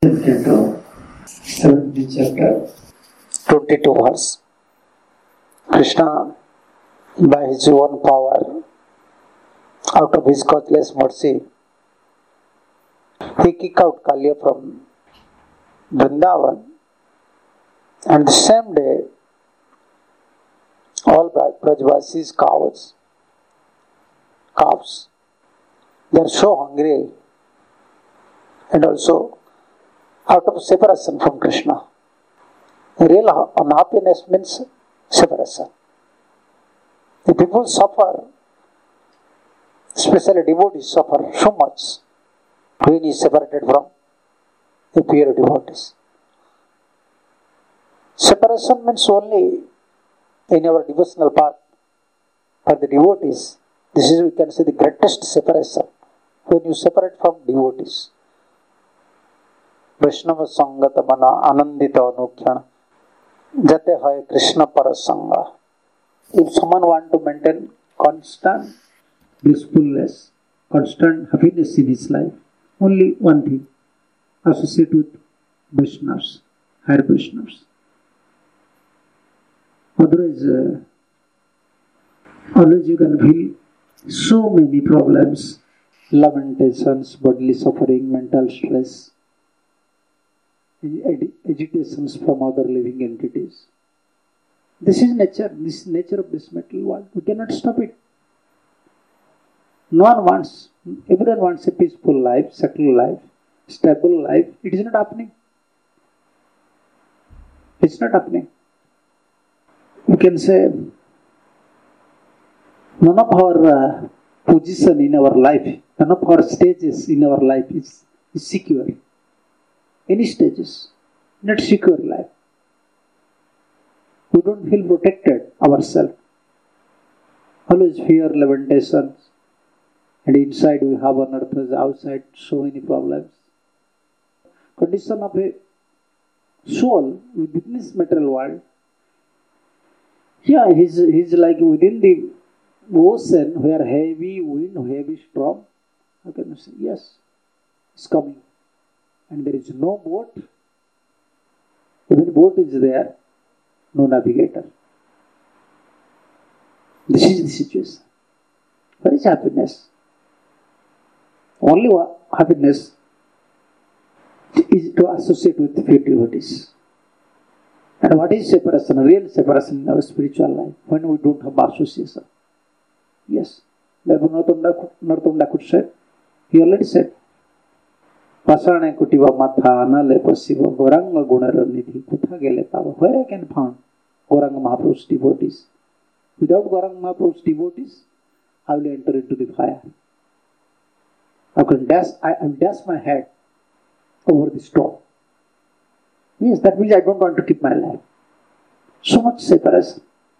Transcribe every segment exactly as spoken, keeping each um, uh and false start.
Into seventeenth chapter, twenty-two verse. Krishna, by his own power, out of his causeless mercy, he kicked out Kaliya from Vrindavan, and the same day, all Brajvasis' cows, calves, they are so hungry, and also out of separation from Krishna. Real unhappiness means separation. The people suffer, especially devotees suffer so much when he is separated from the pure devotees. Separation means only in our devotional path. For the devotees, this is, we can say, the greatest separation, when you separate from devotees. Vaishnava Sangata Mana Anandita Anukhyan Jate Hai Krishna Parasanga. If someone want to maintain constant blissfulness, constant happiness in his life, only one thing: associate with Vaishnavas, higher Vaishnavas. Otherwise, uh, always you can feel so many problems, lamentations, bodily suffering, mental stress, agitations from other living entities. This is nature, this is nature of this material world. We cannot stop it. No one wants, everyone wants a peaceful life, settled life, stable life. It is not happening. It's not happening. You can say, none of our uh, position in our life, none of our stages in our life is, is secure. Any stages, not secure life. We don't feel protected ourselves. Always fear, lamentations, and inside we have unearthed, outside so many problems. Condition of a soul within this material world. Yeah, he's, he's like within the ocean where heavy wind, heavy storm. How can you say? Yes, it's coming. And there is no boat. Even boat is there, no navigator. This is the situation. What is happiness? Only happiness is to associate with pure devotees. And what is separation? Real separation in our spiritual life, when we don't have association. Yes. Therefore, Narottam could say, he already said, Pasane kutiva matha nale pasiva goranga gunara nidhi kutha gele tava. Where I can find Gauranga Mahaprabhu's devotees? Without Gauranga Mahaprabhu's devotees, I will enter into the fire. I can dash, I, I will dash my head over the stone. Yes, that means I don't want to keep my life. So much separation.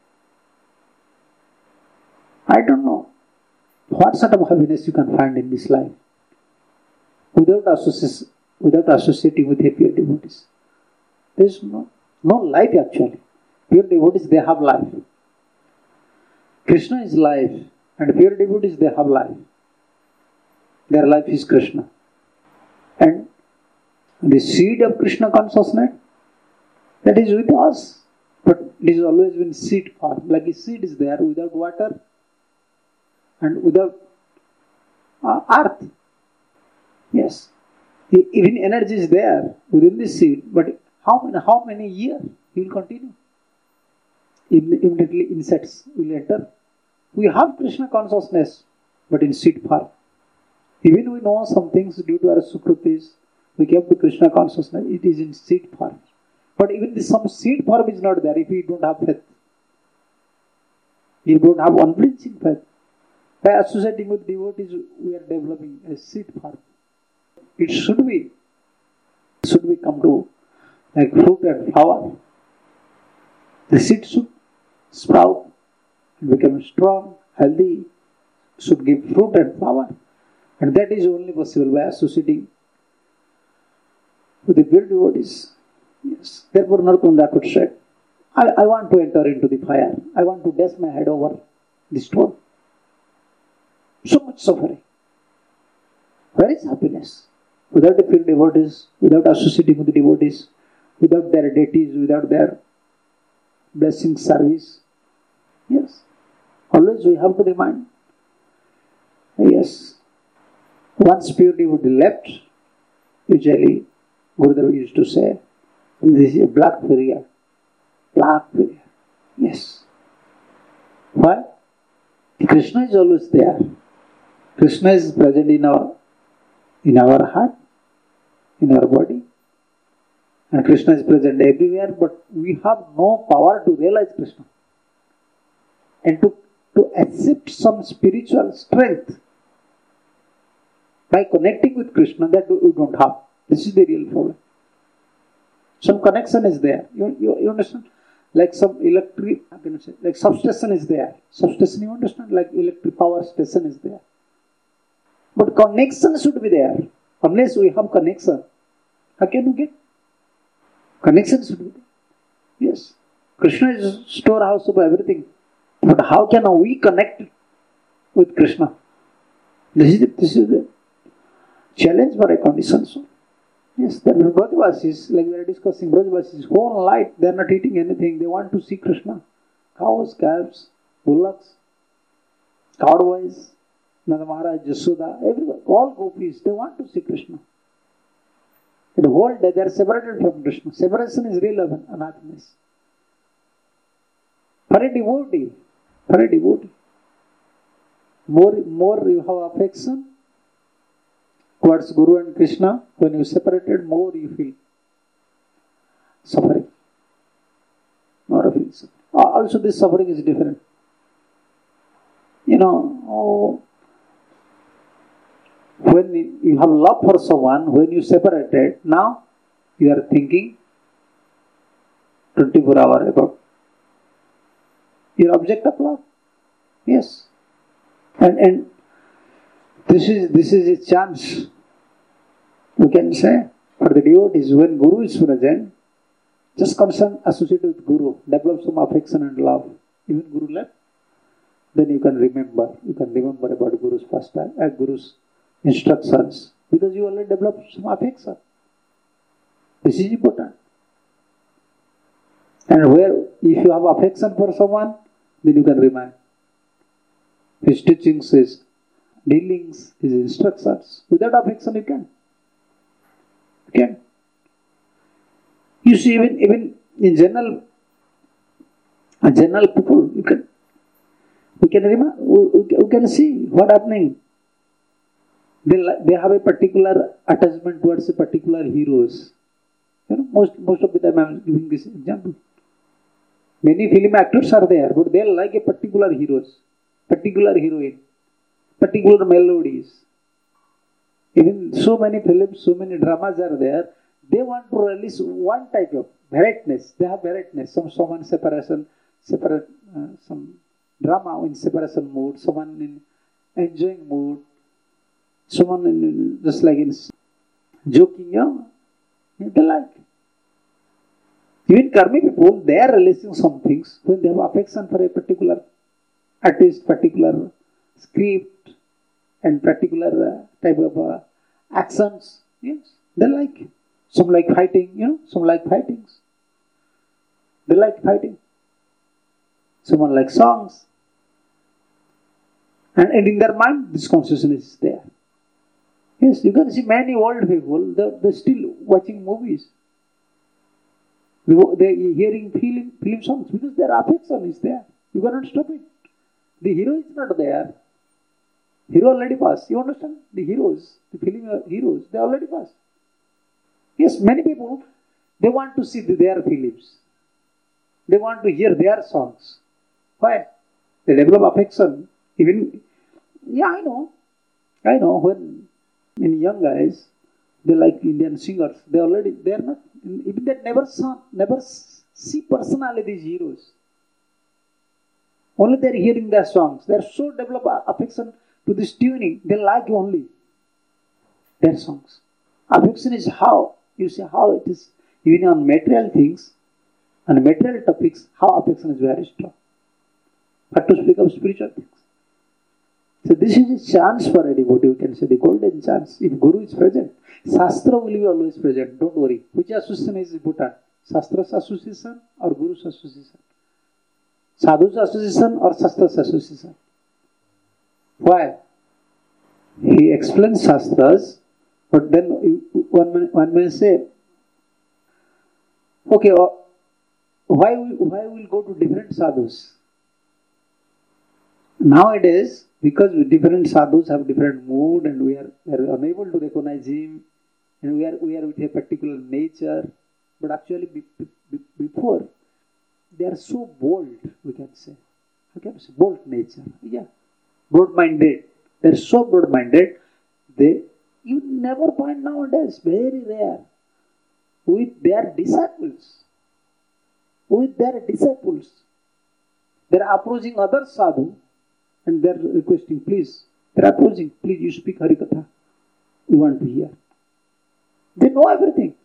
I don't know what sort of happiness you can find in this life without associating, without associating with pure devotees. There is no, no life actually. Pure devotees, they have life. Krishna is life, and pure devotees, they have life. Their life is Krishna. And the seed of Krishna consciousness, that is with us. But it is always been seed form. Like a seed is there without water and without uh, earth. Yes. The, even energy is there within the seed, but how many, how many years he will continue? Immediately insects will enter. We have Krishna consciousness, but in seed form. Even we know some things due to our sukrutis, we kept the Krishna consciousness, it is in seed form. But even the, some seed form is not there if we don't have faith. You don't have unflinching faith. By associating with devotees, we are developing a seed form. It should be, should we come to like fruit and flower. The seed should sprout and become strong, healthy, should give fruit and flower. And that is only possible by associating with the pure devotees. Yes. Therefore, Narottam could say, I, I want to enter into the fire. I want to dash my head over the stone. So much suffering. Where is happiness? without the pure devotees, without associating with the devotees, without their deities, without their blessing service. Yes. Always we have to remind. Yes. Once pure devotee left, usually Gurudev used to say, this is a black period. Black period. Yes. Why? Krishna is always there. Krishna is present in our in our heart, in our body. And Krishna is present everywhere, but we have no power to realize Krishna. And to, to accept some spiritual strength by connecting with Krishna, that we don't have. This is the real problem. Some connection is there. You, you, you understand? Like some electric, how can you say, like substation is there. Substation, you understand? Like electric power station is there. But connection should be there. Unless we have connection, how can you get? Connection should be there. Yes. Krishna is storehouse of everything. But how can we connect with Krishna? This is the, this is the challenge for a conditioned soul. Yes, the Brajvasis, like we are discussing, Brajvasis, whole life they are not eating anything. They want to see Krishna. Cows, calves, bullocks, cowboys, Nanda Maharaj, Yashoda, everyone, all gopis, they want to see Krishna. The whole day they are separated from Krishna. Separation is real unhappiness. For a devotee, for a devotee, more, more you have affection towards Guru and Krishna, when you separated, more you feel suffering. More you feel suffering. Also, this suffering is different. You know, oh, when you have love for someone, when you separated, now you are thinking twenty-four hours about your object of love. Yes. And and this is this is a chance. We can say for the devotees, when Guru is present, just concern associated with Guru, develop some affection and love. Even Guru left, then you can remember. You can remember about Guru's first time, uh, Guru's instructions, because you already developed some affection. This is important. And where, if you have affection for someone, then you can remind. His teachings, his dealings, his instructions. Without affection, you can. You can. You see, even even in general, a general people, you can. We can remind. We, we can see what happening. They they have a particular attachment towards a particular heroes. You know, most most of the time I am giving this example. Many film actors are there, but they like a particular heroes, particular heroine, particular melodies. Even so many films, so many dramas are there. They want to release one type of variedness. They have variedness. Some someone separation, separate uh, some drama in separation mood. Someone in enjoying mood. Someone in, in just like in joking, you know, they like. Even karmi people, they are releasing some things when they have affection for a particular artist, particular script, and particular uh, type of uh, actions. Yes, they like. Some like fighting, you know, some like fightings. They like fighting. Someone likes songs. And, and in their mind, this consciousness is there. Yes, you can see many old people, they're, they're still watching movies. They're hearing film, film songs because their affection is there. You cannot stop it. The hero is not there. Hero already passed. You understand? The heroes, the film heroes, they already passed. Yes, many people, they want to see their films. They want to hear their songs. Why? They develop affection. Even, yeah, I know. I know when in young guys, they like Indian singers. They already, they are not, even they never saw, never see personally these heroes. Only they are hearing their songs. They are so developed affection to this tuning. They like only their songs. Affection is how, you see how it is, even on material things, on material topics, how affection is very strong. But to speak of spiritual things. So this is a chance for a devotee, you can say the golden chance. If Guru is present, Shastra will be always present, don't worry. Which association is important? Shastra's association or Guru's association? Sadhu's association or Shastra's association? Why? He explains Shastras, but then one may, one may say, okay, why we, why we will go to different sadhus? Nowadays, because different sadhus have different mood and we are, we are unable to recognize him, and we are we are with a particular nature, but actually be, be, before they are so bold, we can say. We can say bold nature, yeah, broad-minded. They are so broad-minded. They you never find nowadays, very rare, with their disciples. With their disciples, they are approaching other sadhu and they are requesting, please, they are approaching, please you speak Harikatha. We want to hear. They know everything.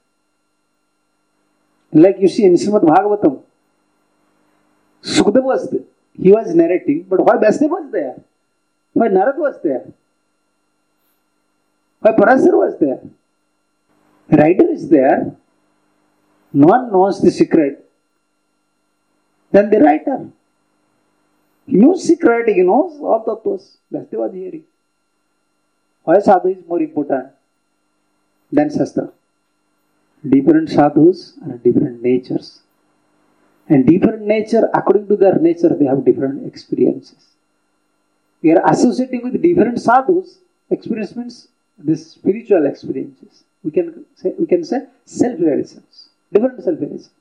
Like you see in Srimad Bhagavatam, Sukadeva was there. He was narrating, but why Vyasdeva was there? Why Narad was there? Why Parasar was there? Rider is there. No one knows the secret. Then the writer. He knows secret, he knows all the those. Vyasdeva was hearing. Why sadhu is more important than Shastra? Different sadhus are different natures. And different nature, according to their nature, they have different experiences. We are associating with different sadhus. Experience means this spiritual experiences. We can say, we can say self-realizations. Different self-realizations.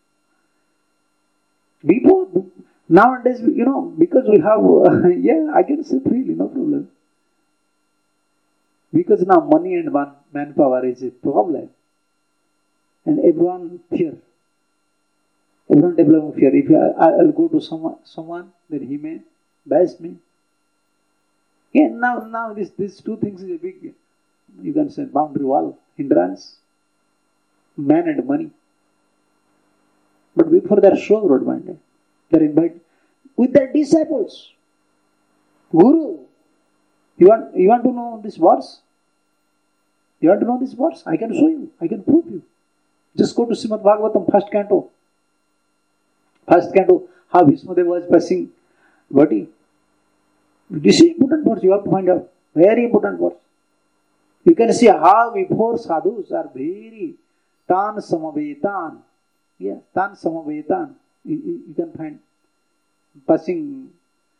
Before, nowadays, you know, because we have, uh, yeah, I can say freely, no problem. Because now money and man, manpower is a problem. And everyone fear. Everyone developing fear. If I, I'll go to someone, someone, then he may bash me. Yeah, now, now this, these two things is a big, you can say, boundary wall, hindrance, man and money. But before they are so broad-minded, they are invited with their disciples. Guru, you want, you want to know this verse? You want to know this verse? I can show you. I can prove you. Just go to Srimad Bhagavatam, first canto. First canto, how Bhismadeva was passing body. This is important verse, you have to find out. Very important verse. You can see how before sadhus are very tan samavetan. Yeah, tan samavetan. You, you, you can find passing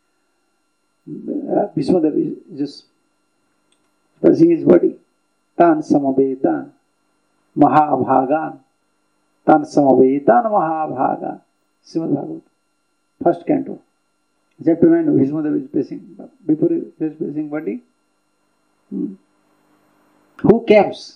uh, Bhismadeva just passing his body. Tan samavetan. Mahabhagan. Tan samavetan Mahabhagan. Srimad Bhagavatam. First canto. Chapter nine, Bhismadeva is passing. Before he is passing body. Hmm. Who comes?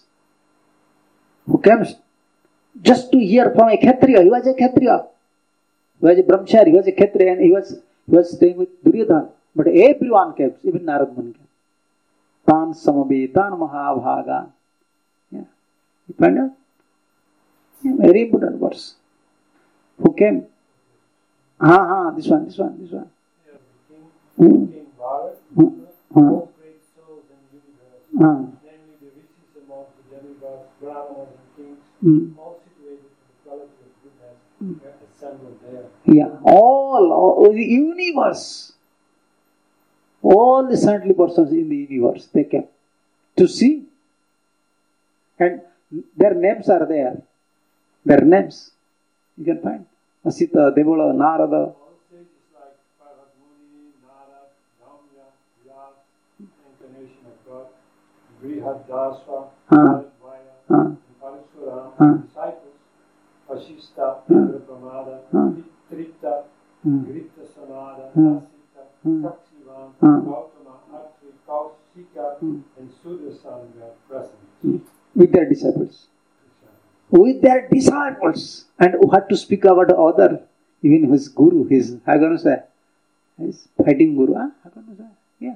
Who comes? Just to hear from a Kshatriya. He was a Kshatriya. He was a Brahmachari. He was a Kshatriya and he was, he was staying with Duryodhana. But everyone comes. Even Narad Muni came. Tan samavetan Mahabhagan. Yeah. You find out? Yeah, very important verse. Who came? Ah, ah, this one, this one, this one. Yeah, King, Hmm. King Bharat, Hmm. Hmm. all great souls in the universe, Ah. namely the riches among the demigods, brahmanas and kings, Hmm. all situated in the quality of goodness, were assembled there. Yeah, all, all the universe, all the saintly persons in the universe, they came to see, and their names are there. Their names you can find. Asita, Devala, Narada. All sages like Bharat Muni, Narad, Ramya, Vyas, incarnation of God, Brihadasva, Ah. Bharadvaya, Ah. and Parashurama, Ah. disciples, Vashishta, Indrapramada, Ah. Trita, Ah. Grita Sanada, Ah. Asita, Ah. Saksivan, Ah. Gautama, Atri, Kaushika, Hmm. and Sudasan were present. Hmm. With their disciples. With their disciples. And who had to speak about the other, even his guru, his, how can I say, his fighting guru, huh? How can I say? Yeah.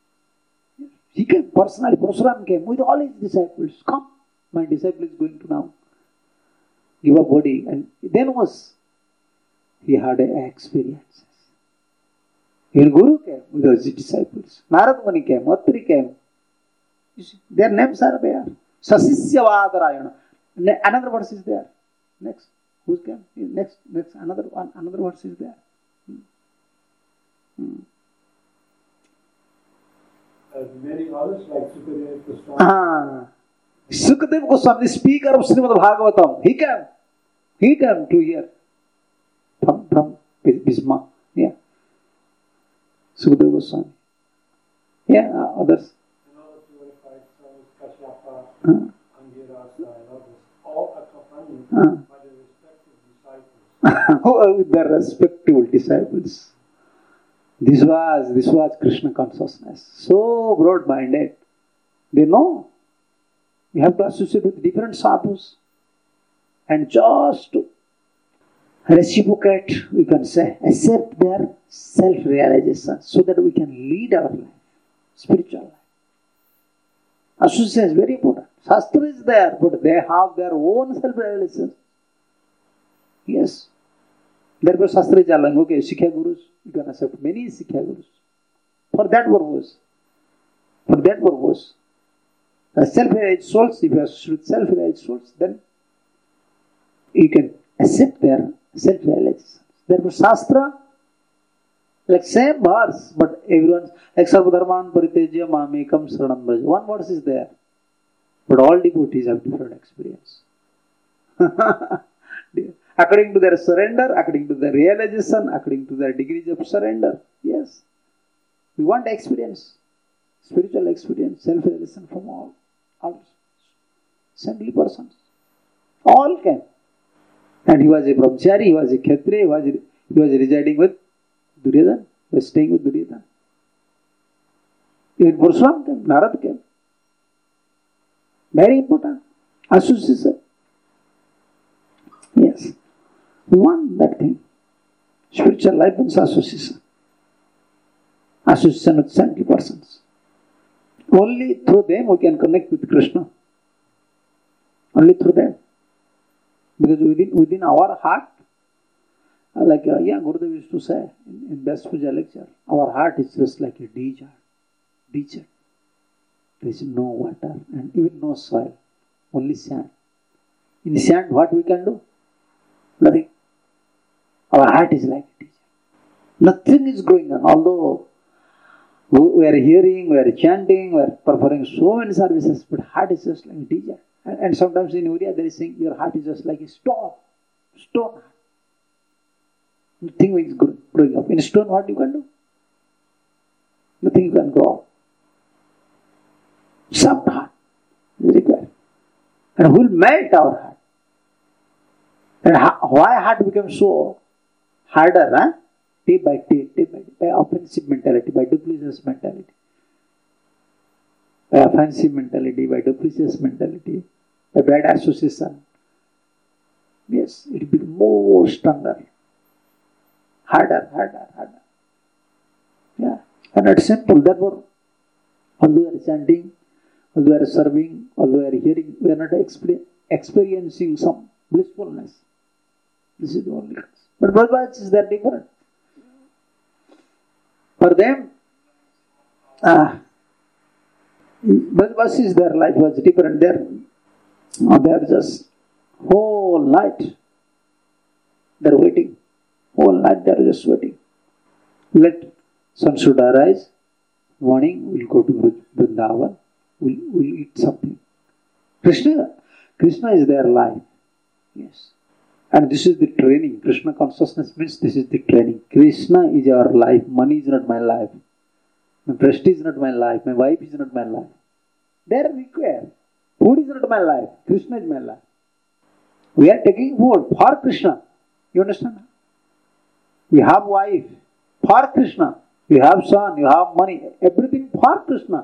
He came personally, Parasuram came with all his disciples. Come, my disciple is going to now give a body. And then was, he had experiences. Even Guru came with his disciples. Narad Muni came, Atri came. You see, their names are there. Sasisyavadarayana. Another verse is there. Next. Who came? Next, next, another one, another verse is there. Hmm. Hmm. Uh, many others like Sukadeva Goswami. Ah. Sukadeva Goswami, the speaker of Srimad Bhagavatam, he came. He came to hear from, from Bhisma. Yeah. Sukadeva Goswami. Yeah, uh, others. And all the purified souls, Kashyapa, Uh, Angirasa, and others, all accompanied uh. by their respective disciples. Who are with their respective disciples. This was, this was Krishna consciousness. So broad-minded. They know. We have to associate with different sadhus. And just to reciprocate, we can say, accept their self-realization so that we can lead our life, spiritual life. Association is very important. Shastra is there, but they have their own self-realization. Yes. Therefore, Shastra is allowing, okay, Sikhya Gurus, you can accept many Sikhya Gurus. For that purpose. For that purpose. As self-realized souls, if you are with self-realized souls, then you can accept their self-realization. Therefore, Shastra, like same verse, but everyone, like Sarvadharman Paritejya Mamekam Saranam Braja. One verse is there. But all devotees have different experience. According to their surrender, according to their realization, according to their degrees of surrender. Yes. We want experience. Spiritual experience, self-realization from all. All saintly persons. All came. And he was a brahmachari, he was a kshatriya, he was, he was residing with Duryodhana, he was staying with Duryodhana. Even Parashuram came, Narad came. Very important. Association. Yes. We want that thing. Spiritual life means association. Association with saintly persons. Only through them we can connect with Krishna. Only through them. Because within, within our heart, like uh, yeah, Gurudev used to say in, in Best Puja lecture, our heart is just like a desert. Desert. There is no water and even no soil. Only sand. In sand, what we can do? Nothing. Our heart is like a desert. Nothing is going on. Although we are hearing, we are chanting, we are performing so many services, but heart is just like a desert. And, and sometimes in Uriya there is saying, your heart is just like a stone. Stone heart. Nothing is growing up. In stone, what you can do? Nothing you can grow up. Soft heart is required. And who will melt our heart? And ha- why heart becomes so harder? Huh? Day by day, day by day, by offensive mentality, by duplicitous mentality. By offensive mentality, by duplicitous mentality, by bad association. Yes, it will be more stronger. Harder, harder, harder. Yeah. And it's simple. Therefore, although we are chanting, although we are serving, although we are hearing, we are not exper- experiencing some blissfulness. This is the only cause. But Brahmachis is that different. For them, uh, Brahmachis, their life was different. They're, they're just whole night. They're waiting. Whole night they're just waiting. Let sun should arise. Morning we'll go to Vrindavan. We'll, we'll eat something. Krishna, Krishna is their life. Yes. And this is the training. Krishna consciousness means this is the training. Krishna is our life. Money is not my life. My prestige is not my life. My wife is not my life. They are required. Food is not my life. Krishna is my life. We are taking food for Krishna. You understand? We have wife for Krishna. You have son. You have money. Everything for Krishna.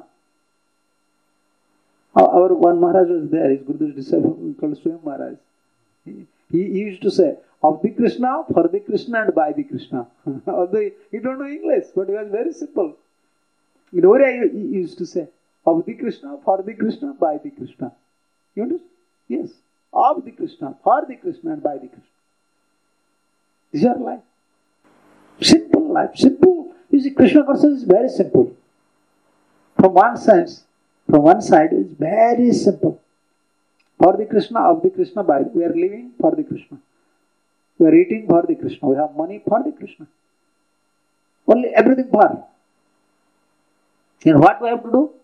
Our one Maharaj was there. His Guru's disciple called Swayam Maharaj. He, he used to say, of the Krishna, for the Krishna and by the Krishna. Although he don't know English, but he was very simple. In Oriya he used to say, of the Krishna, for the Krishna, by the Krishna. You understand? Yes. Of the Krishna, for the Krishna and by the Krishna. This is our life. Simple life. Simple. You see, Krishna consciousness is very simple. From one sense, from one side, it's very simple. For the Krishna, of the Krishna, by we are living for the Krishna. We are eating for the Krishna. We have money for the Krishna. Only everything for. And what we have to do?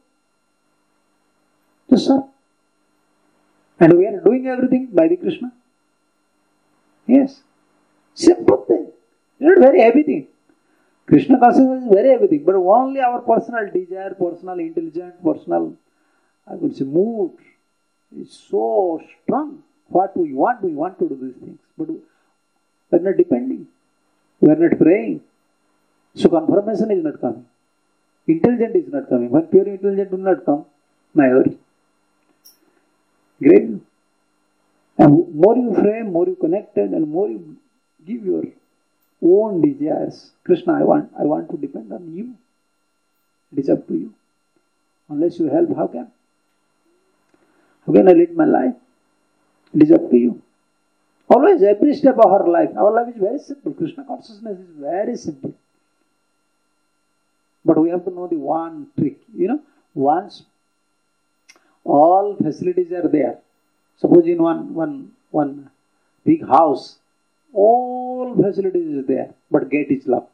To serve. And we are doing everything by the Krishna. Yes. Simple thing. It's not very heavy thing. Krishna consciousness is very heavy thing. But only our personal desire, personal intelligence, personal, I would say, mood is so strong. What we want, we want to do these things. But we are not depending. We are not praying. So confirmation is not coming. Intelligence is not coming. When pure intelligence will not come, my worry. Great. And more you pray, more you connected, and more you give your own desires. Krishna, I want, I want to depend on you. It is up to you. Unless you help, how can? How can I lead my life? It is up to you. Always, every step of our life. Our life is very simple. Krishna consciousness is very simple. But we have to know the one trick. You know, once all facilities are there. Suppose in one, one, one big house, all facilities is there, but gate is locked.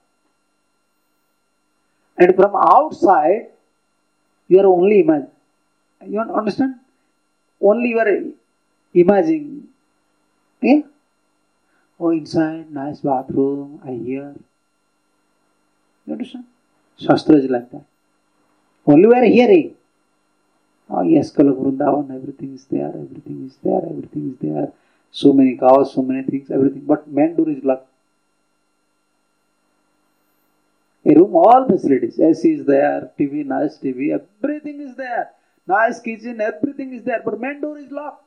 And from outside, you are only imagining. You understand? Only you are imagining. Yeah? Oh, inside, nice bathroom, I hear. You understand? Shastra is like that. Only we are hearing. Oh yes, Kalak Vrindavan, everything is there, everything is there, everything is there. So many cows, so many things, everything. But main door is locked. A room, all facilities. A C is there, T V, nice T V, everything is there. Nice kitchen, everything is there. But main door is locked.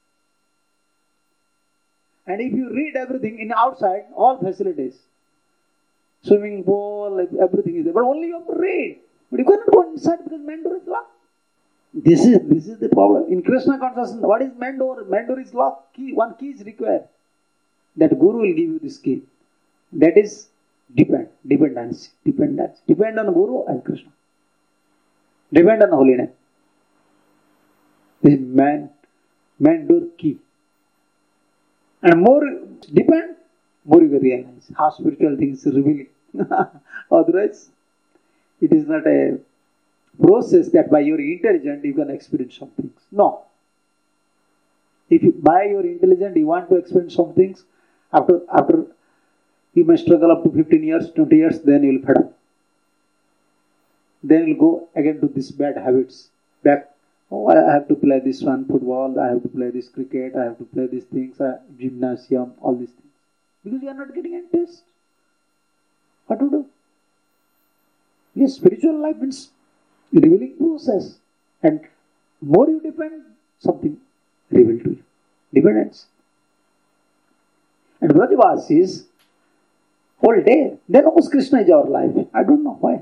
And if you read everything in outside, all facilities, swimming pool, everything is there. But only you have to read. But you cannot go inside because main door is locked. This is this is the problem. In Krishna consciousness, what is main door? Main door is locked. Key, one key is required. That Guru will give you this key. That is depend, dependency, dependence. Depend on Guru and Krishna. Depend on holy name. This is main, main door key. And more depend, more you will realize how spiritual things are revealing. Otherwise, it is not a process that by your intelligence you can experience some things. No. If you, by your intelligence you want to experience some things, after after you may struggle up to fifteen years, twenty years, then you will fed up. Then you will go again to these bad habits. Back, oh, I have to play this one, football, I have to play this cricket, I have to play these things, uh, gymnasium, all these things. Because you are not getting any taste. What to do? Yes, spiritual life means revealing process. And more you depend, something revealed to you. Dependence. And Vrajavas is whole day. Then knows Krishna is our life. I don't know why.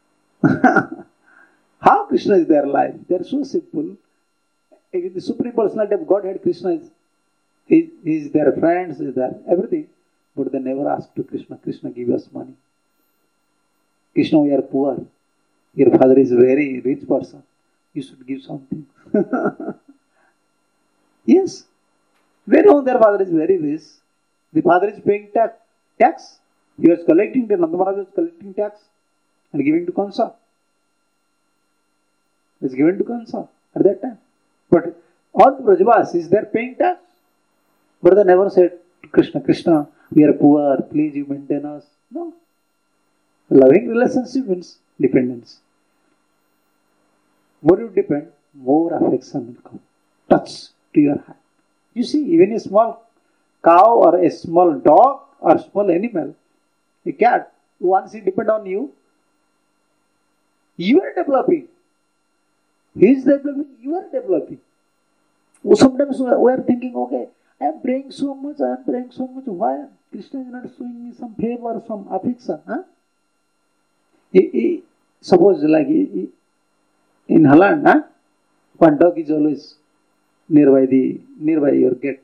How Krishna is their life? They are so simple. Even the Supreme Personality of Godhead, Krishna is, he, he is their friends, is their everything. But they never ask to Krishna, Krishna give us money. Krishna, we are poor. Your father is a very rich person. You should give something. Yes. They know their father is very rich. The father is paying tax. tax. He was collecting, the Nanda Maharaj was collecting tax and giving to Kansa. It was given to Kansa at that time. But all the Vrajavasis, they are paying tax. But they never said to Krishna, Krishna, we are poor, please you maintain us. No. Loving relationship means dependence. More you depend, more affection will come. Touch to your heart. You see, even a small cow or a small dog or small animal, a cat, once he depends on you, you are developing. He is developing, you are developing. Sometimes we are thinking, okay, I am praying so much, I am praying so much. Why? Krishna is not showing me some favor, some affection. Huh? He, he, suppose like he, in Holland, huh? One dog is always nearby the nearby your gate,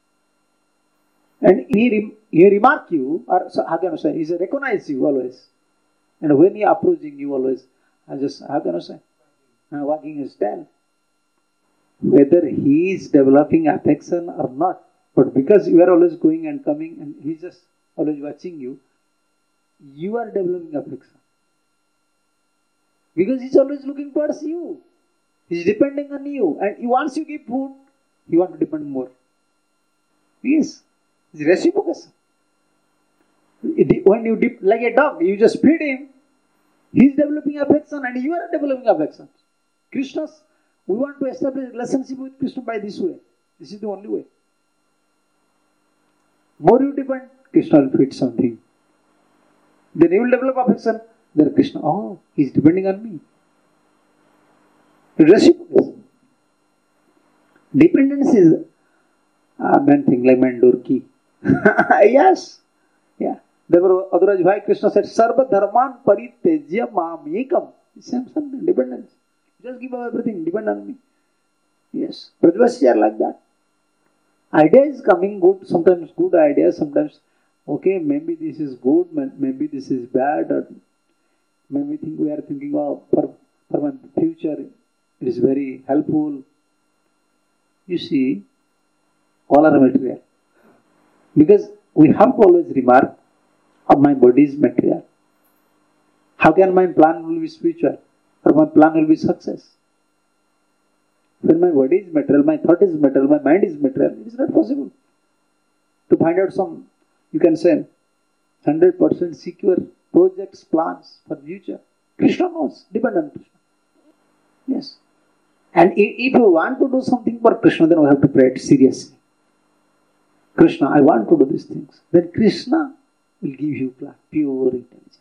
and he he remark you, or so, how can I say? He recognize you always. And when he approaching you always, I just, how can I say? Uh, wagging his tail. Whether he is developing affection or not, but because you are always going and coming and he's just always watching you, you are developing affection. Because he's always looking towards you. He's depending on you. And once you give food, he wants to depend more. Yes. It's reciprocation. When you dip, like a dog, you just feed him, he's developing affection and you are developing affection. Krishna's, we want to establish a relationship with Krishna by this way. This is the only way. More you depend, Krishna will feed something. Then you will develop affection. Then Krishna, oh, he's depending on me. Reciprocation. Dependence is a main thing, like Mandurki. Yes. Yeah. Therefore, otherwise, why Krishna said, Sarva dharman paritejya mam ekam. Same something, dependence. Just give up everything, depend on me. Yes. Brajvasis are like that. Idea is coming good, sometimes good ideas, sometimes, okay, maybe this is good, maybe this is bad, or maybe think we are thinking of for, for my future, it is very helpful. You see, all are material. Because we have to always remark, oh, my body is material. How can my plan will be spiritual? Or my plan will be success? When my body is material, my thought is material, my mind is material, it is not possible. To find out some, you can say, one hundred percent secure projects, plans for future. Krishna knows, depend on Krishna. Yes. And if you want to do something for Krishna, then we have to pray it seriously. Krishna, I want to do these things. Then Krishna will give you plan, pure intelligence.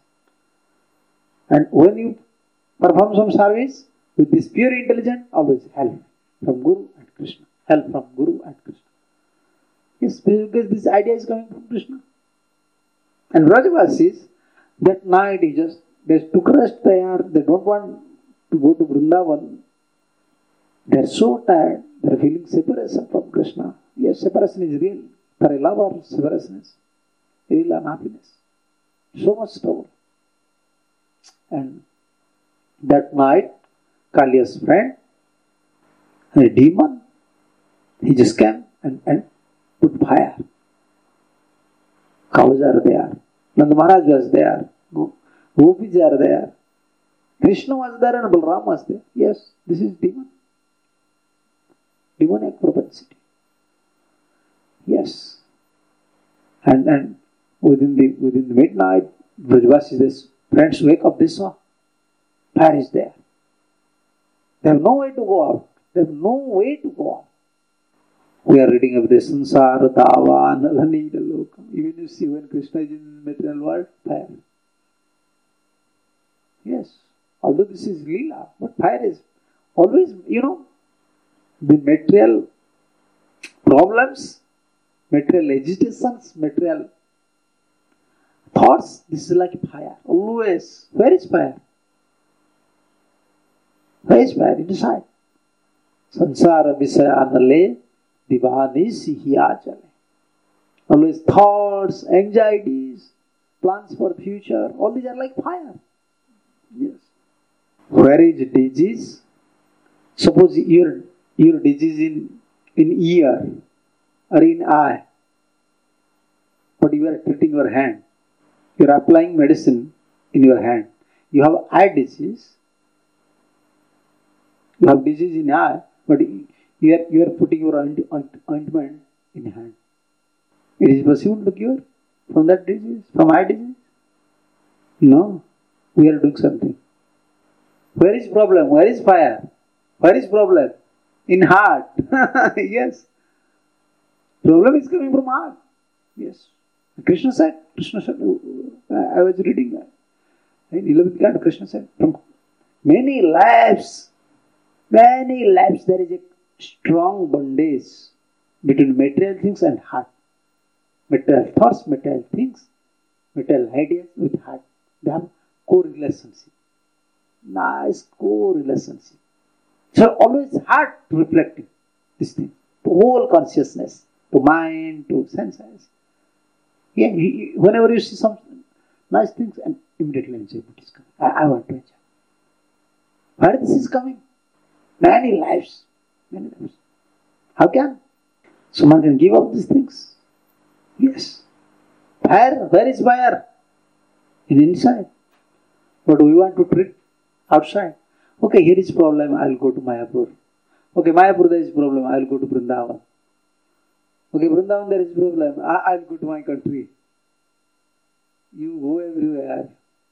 And when you perform some service with this pure intelligence, always help from Guru and Krishna. Help from Guru and Krishna. Yes, because this idea is coming from Krishna. And Brajavasis, that night he just, they took rest there, they don't want to go to Vrindavan. They are so tired, they are feeling separation from Krishna. Yes, separation is real. For a lover, separation is real unhappiness. So much trouble. And that night, Kalia's friend, a demon, he just came and, and put fire. Cows are there. Nanda Maharaj was there. Gopis are there. Krishna was there and Balram was there. Yes, this is demon. Demonic propensity. Yes. And and within the within the midnight, Brajavasis' friends wake up, they saw fire is there. They have no way to go out. They have no way to go out. We are reading of the Sansara, Dava, Nalanida Lokam. Even you see when Krishna is in the material world, fire. Yes. Although this is Leela, but fire is always, you know, the material problems, material agitations, material thoughts, this is like fire. Always. Where is fire? Where is fire? Inside. Sansara Visaya Anale Divani Sihiya Chale. Always thoughts, anxieties, plans for future, all these are like fire. Yes. Where is disease? Suppose your, your disease in, in ear or in eye, but you are treating your hand. You are applying medicine in your hand. You have eye disease. You have disease in eye, but you are, you are putting your ointment in hand. It is possible to cure from that disease, from eye disease? No. We are doing something. Where is problem? Where is fire? Where is problem? In heart. Yes. Problem is coming from heart. Yes. Krishna said, Krishna said, I was reading that. In eleventh canto, Krishna said, from many lives, many lives there is a strong bondage between material things and heart. Material thoughts, material things, material ideas with heart. They have co-relationship. Nice co-relationship. So always heart reflecting this thing. To whole consciousness, to mind, to senses. Yeah, whenever you see some nice things, and immediately enjoyment is coming. I, I want to enjoy. Where this is coming? Many lives. Many lives. How can? Someone can give up these things? Yes. Fire. Where is fire? In inside. But we want to treat outside. Okay, here is problem. I will go to Mayapur. Okay, Mayapur there is problem. I will go to Vrindavan. Okay, Vrindavan there is problem. I will go to my country. You go everywhere.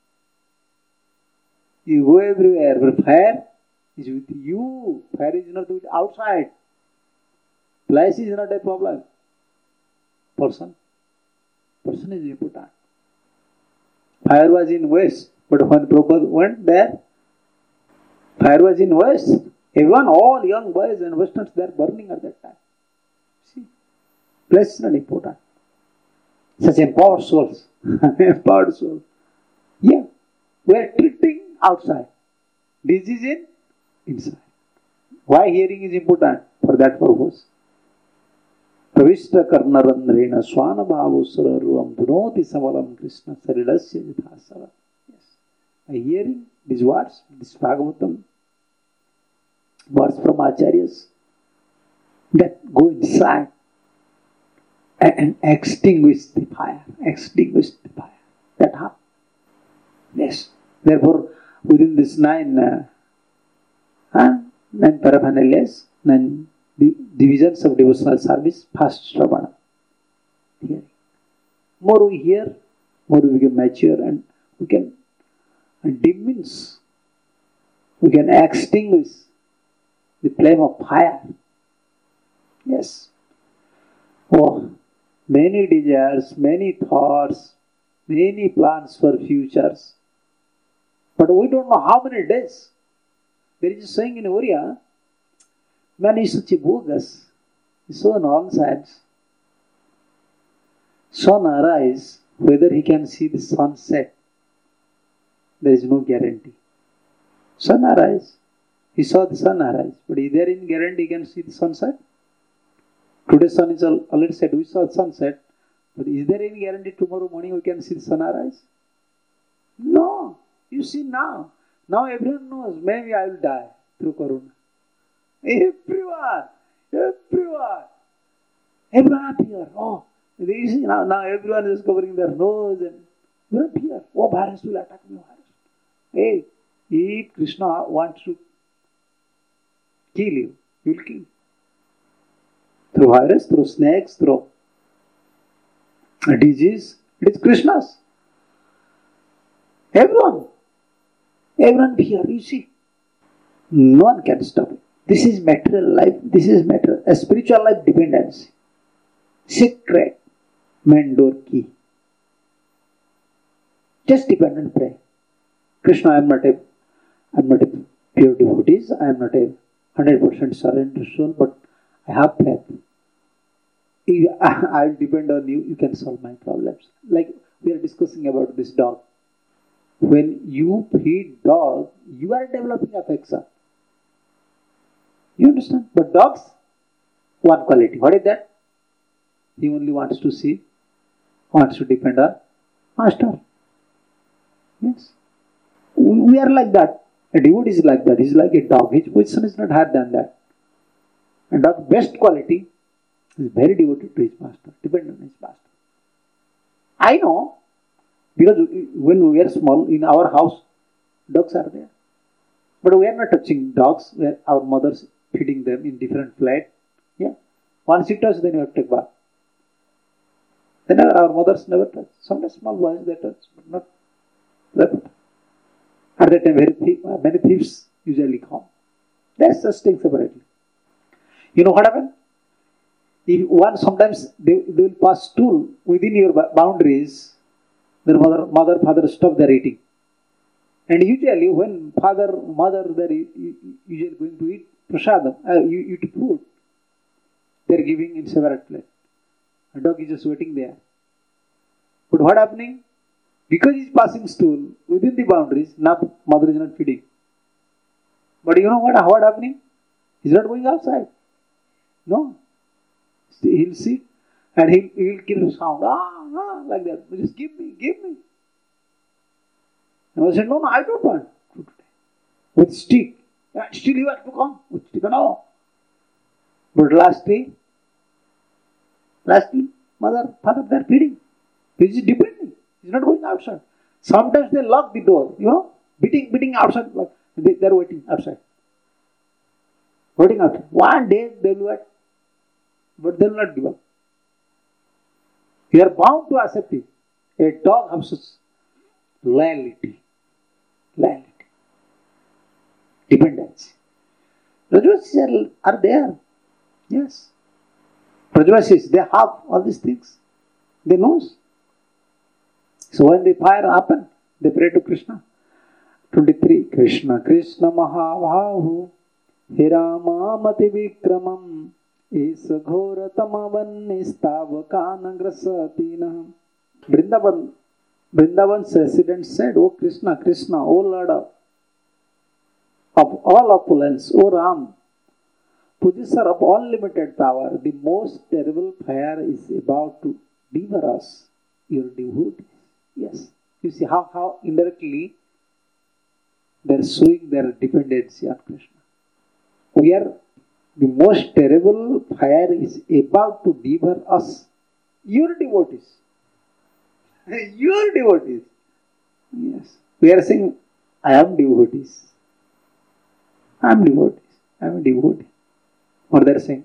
You go everywhere. But fire is with you. Fire is not with outside. Place is not a problem. Person. Person is important. Fire was in west. But when Prabhupada went there, fire was in west. Everyone, all young boys and westerns, they are burning at that time. See, place is not important. Such empowered souls. Empowered souls. Yeah, we are treating outside. Disease in inside. Why hearing is important? For that purpose. Pravishta karnarandrena swana bhavusara ruvam dunoti samalam krishna saridasya jithasara. Yes. By hearing these words, this Bhagavatam, words from Acharyas, that go inside and, and extinguish the fire. Extinguish the fire. That happens. Yes. Therefore, within this nine, uh, huh? nine paraphernalias, nine divisions of devotional service, first Shravana. Hearing. More we hear, more we become mature and we can diminish, we can extinguish the flame of fire. Yes. Oh, many desires, many thoughts, many plans for futures. But we don't know how many days. There is a saying in Oriya, man is such a bogus. He's so nonsense. Sun arise, whether he can see the sunset, there is no guarantee. Sun arise. He saw the sun arise. But is there any guarantee he can see the sunset? Today's sun is already set. We saw the sunset. But is there any guarantee tomorrow morning we can see the sun arise? No. You see now. Now everyone knows maybe I will die through Corona. Everyone. Everyone. Everyone appear. Oh. You see now, now everyone is covering their nose and everyone appear. Oh, virus will attack me. Virus. Hey, if Krishna wants to kill you, he will kill you. Through virus, through snakes, through a disease, it is Krishna's. Everyone. Everyone here, you see. No one can stop it. This is material life. This is material. A spiritual life dependency. Secret. Main door key. Just depend and pray. Krishna, I am not a, I am not a pure devotee. I am not a hundred percent surrendered soul, but I have faith. I will depend on you. You can solve my problems. Like we are discussing about this dog. When you feed dog, you are developing affection. You understand? But dogs, one quality. What is that? He only wants to see, wants to depend on master. Yes. We are like that. A devotee is like that. He is like a dog. His position is not higher than that. And dog, best quality, is very devoted to his master, dependent on his master. I know, because when we were small, in our house, dogs are there. But we are not touching dogs, where our mothers feeding them in different plate. Yeah. Once you touch, then you have to take bath. Then our mothers never touch. Sometimes small boys they touch, but not that. At that time, very thief, many thieves usually come. That's just staying separately. You know what happened? If one sometimes they, they will pass stool within your boundaries, their mother, mother, father stop their eating. And usually when father, mother, they are usually going to eat prasadam, uh, you eat food, they are giving in separate plate. A dog is just waiting there. But what happening? Because he is passing stool within the boundaries, now mother is not feeding. But you know what, what happening? He is not going outside. No. He will sit and he will give a sound. Ah, ah, like that. Just give me, give me. And I said, no, no, I don't want to today. With stick. Yeah, still you have to come. With stick, no. But lastly, lastly, mother, father, they are feeding. This is depending. He's not going outside. Sometimes they lock the door, you know, beating, beating outside. Like they, they are waiting outside. Waiting outside. One day they will wait. But they will not give up. You are bound to accept it. A dog has loyalty. Loyalty. Dependence. Prajvasis are, are there. Yes. Prajvasis, they have all these things. They know. So when the fire happened, they pray to Krishna. twenty-three. Krishna, Krishna Mahabhahu, Hirama Mati Vikramam, Isa Ghora Tamavannistavakana Grasatina. Vrindavan, Vrindavan's resident said, O Krishna, Krishna, O Lord of, of all opulence, O Ram, possessor of all limited power, the most terrible fire is about to devour us, your devotees. Yes. You see how, how indirectly they are showing their dependency on Krishna. We are, the most terrible fire is about to devour us, your devotees. Your devotees. Yes. We are saying, I am devotees. I am devotees. I am a devotee. Or they are saying,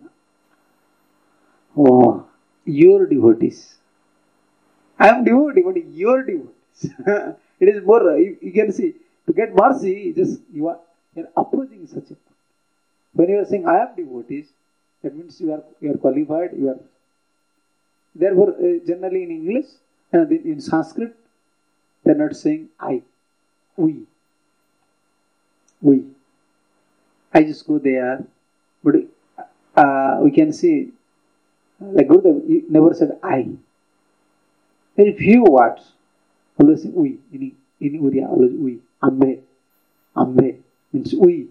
oh, your devotees. I am devotee, but your devotees. It is more, you, you can see, to get mercy, just you are, you are approaching such a point. When you are saying, I am devotees, that means you are, you are qualified, you are. Therefore, uh, generally in English, and uh, in Sanskrit, they are not saying I, we. We. I just go there, but uh, we can see, like Gurudev, he never said I. Very few words. Always say we. In, in Uriya, always we. Ambe. Ambe means we.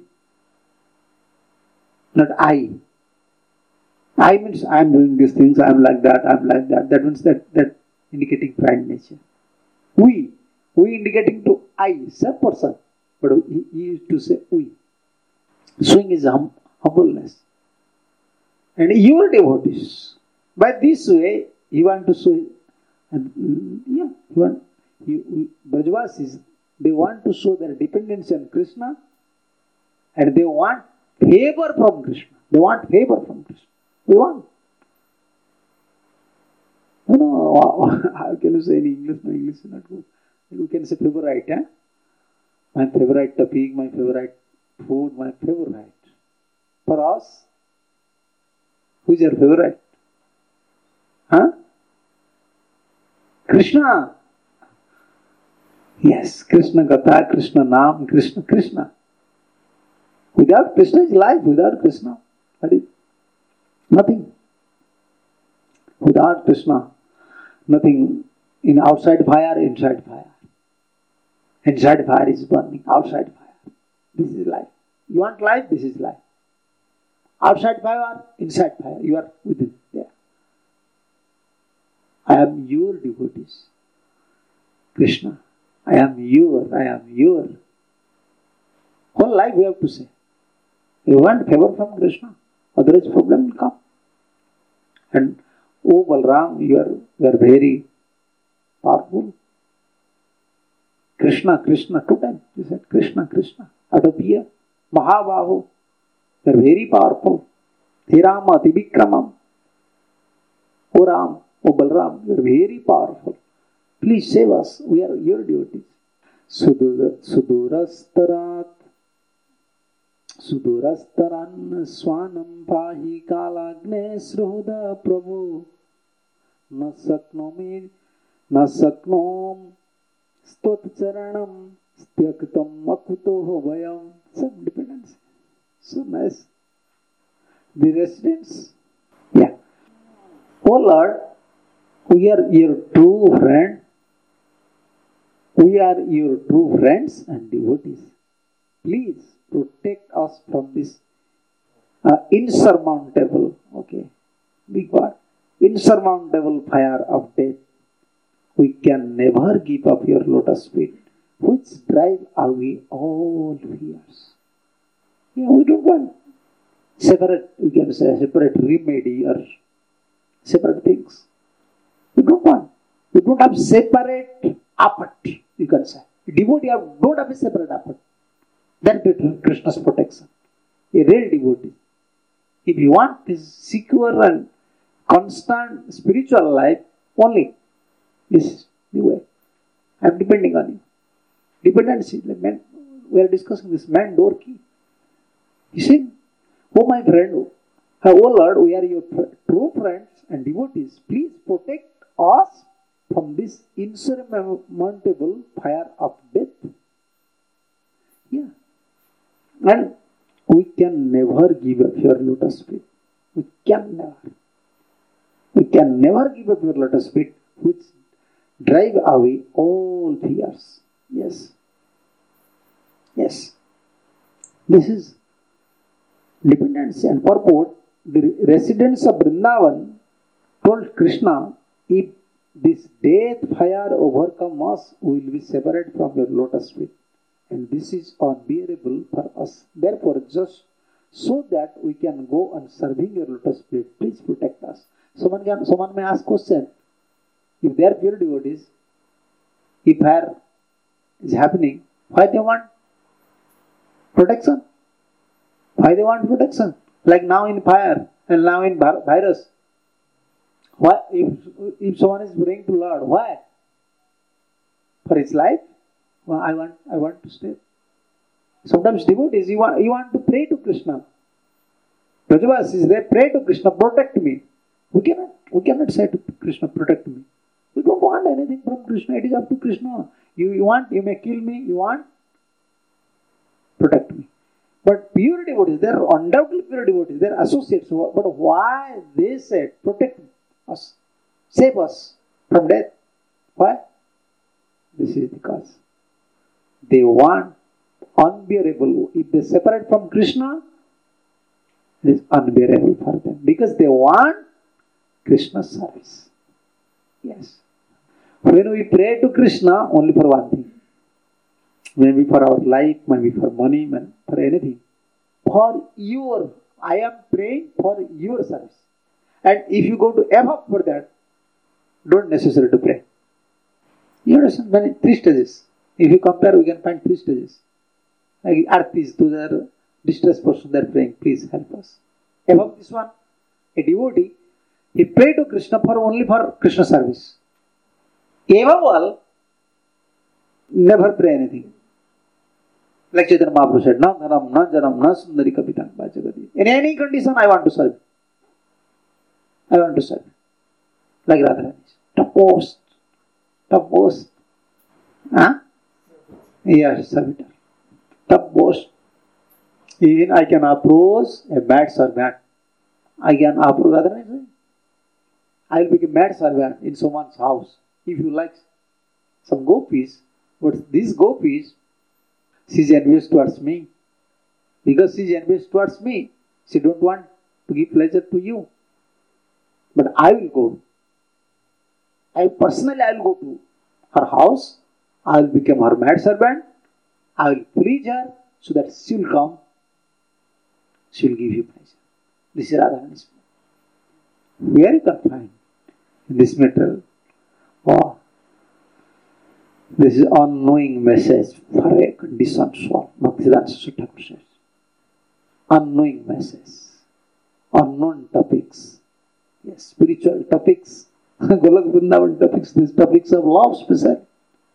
Not I. I means I am doing these things, I am like that, I am like that. That means that, that indicating pride nature. We. We indicating to I, same person. But he, he used to say we. Showing his hum, humbleness. And your devotees. By this way, he want to show, and yeah, he want, he, Brajvasis, they want to show their dependence on Krishna, and they want favor from Krishna. They want favor from Krishna. We want. You know, how can you say in English? My English is not good. You can say favorite, eh? My favorite topic, my favorite food, my favorite. For us, who is your favorite? Huh? Krishna. Yes, Krishna Gatha, Krishna Nam, Krishna, Krishna. Without Krishna is life, without Krishna, that is nothing. Without Krishna, nothing. In outside fire, inside fire. Inside fire is burning, outside fire. This is life. You want life, this is life. Outside fire, inside fire, you are within there. I am your devotees. Krishna, I am your, I am your. Whole life we have to say. You want favor from Krishna, otherwise problem will come. And oh Balram, you are, you are very powerful. Krishna, Krishna, two times he said Krishna, Krishna, out of fear. Mahabhahu, you are very powerful. Hirama, Tibikramam. O Ram, O Balram, you are very powerful. Please save us, we are your devotees. Sudurastarat Sudurastaran Swanam Pahi Kalagne Sruhuda Prabhu Nasaknomi Nasaknom Stot Charanam Styaktam Akuto Vayam. Some dependence. So nice. The residents. Yeah. Oh Lord, we are your true friend. We are your true friends and devotees. Please protect us from this uh, insurmountable, okay, big word, insurmountable fire of death. We can never give up your lotus feet. which drive away all fears. Yeah, we don't want separate, we can say, separate remedy or separate things. We don't want. We don't have separate effort, you can say. Devotee have, don't have a separate effort. That is Krishna's protection. A real devotee. If you want this secure and constant spiritual life, only this is the way. I am depending on you. Dependency. Like man, we are discussing this man door key. You see, oh my friend, oh Lord, we are your true friends and devotees. Please protect us from this insurmountable fire of death. Yeah. And we can never give up your lotus feet. We can never. We can never give up your lotus feet, which drive away all fears. Yes. Yes. This is dependency and purport. The residents of Vrindavan told Krishna, if this death fire overcome us, we will be separate from your lotus feet. And this is unbearable for us. Therefore, just so that we can go on serving your lotus feet, please protect us. Someone can, someone may ask question, if they are pure devotees, if fire is happening, why they want protection? Why they want protection? Like now in fire and now in virus. Why? If, if someone is praying to Lord, why? For his life? Well, I want, I want to stay. Sometimes devotees, you want, you want to pray to Krishna. Brajavas is there, pray to Krishna, protect me. We cannot, we cannot say to Krishna, protect me. We don't want anything from Krishna. It is up to Krishna. You, you want, you may kill me. You want, protect me. But pure devotees, they are undoubtedly pure devotees. They are associates. But why they said, protect us, save us from death? Why? This is because they want unbearable. If they separate from Krishna, it is unbearable for them. Because they want Krishna's service. Yes. When we pray to Krishna, only for one thing. Maybe for our life, maybe for money, maybe for anything. For your, I am praying for your service. And if you go to above for that, don't necessarily to pray. You understand? Many, three stages. If you compare, we can find three stages. Like artis, to their distressed person, they are praying, please help us. Above this one, a devotee, he pray to Krishna for only for Krishna service. Above all, never pray anything. Like Chaitanya Mahaprabhu said, na dhanam, na janam, na sundari kapitam bhajagati. In any condition, I want to serve. I want to serve. Like Radharani. Topmost. Topmost. Huh? Yes, servitor. Topmost. Even I can approach a mad servant. I can approach Radharani. I will become a mad servant in someone's house. If you like some gopis, but these gopis, she is envious towards me. Because she is envious towards me, she don't want to give pleasure to you. But I will go. I personally I will go to her house. I will become her mad servant. I will please her so that she will come. She will give you pleasure. This is Radharani's. Where you can find in this matter? Oh, this is unknowing message for a conditioned soul. Bhaktivedanta Saraswati Thakur says. Unknowing message. Unknown topics. Yes, spiritual topics. Golok Vrindavan topics. These topics of love special.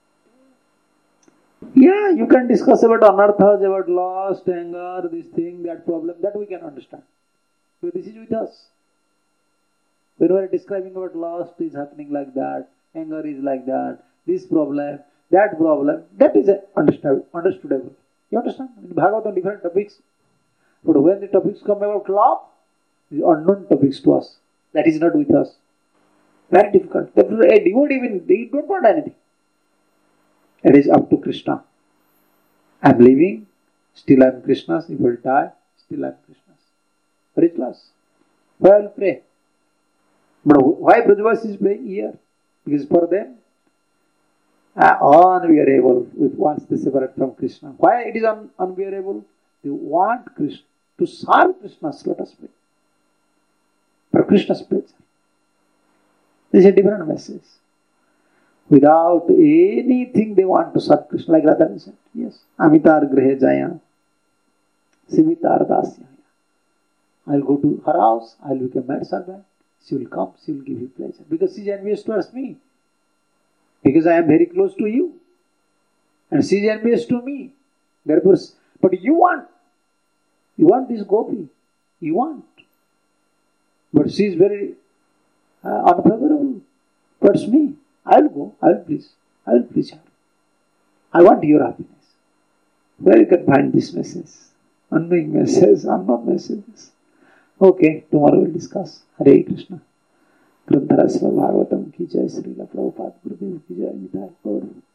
Yeah, you can discuss about anarthas, about lust, anger, this thing, that problem. That we can understand. So this is with us. When we are describing about lust is happening like that, anger is like that, this problem, that problem, that is understood, understandable. You understand? In Bhagavatam, different topics. But when the topics come about love, these are unknown topics to us. That is not with us. Very difficult. A devotee even, they don't want anything. It is up to Krishna. I am living, still I am Krishna's. If I will die, still I am Krishna's. Very class. Why I will pray? But why Brajavas is praying here? Because for them, uh, unbearable with once they separate from Krishna. Why it is un- unbearable? They want Krishna to serve Krishna's lotus feet for Krishna's pleasure. This is a different message. Without anything they want to serve Krishna, like Radha said. Yes. Amitar grihe jaya, simitar dasya. I'll go to her house, I'll become maid servant. She will come, she will give you pleasure. Because she is envious towards me. Because I am very close to you. And she is envious to me. Therefore, but you want, you want this gopi. You want. But she is very uh, unfavorable towards me. I will go, I will please. I will please her. I want your happiness. Where you can find this message? Unknowing messages, unknown messages. Okay, tomorrow we'll discuss. Hare Krishna. Grandhara Srimad Bhagavatam ki jai, Srila Prabhupada Gurudev ki jai, Nithai Gaur.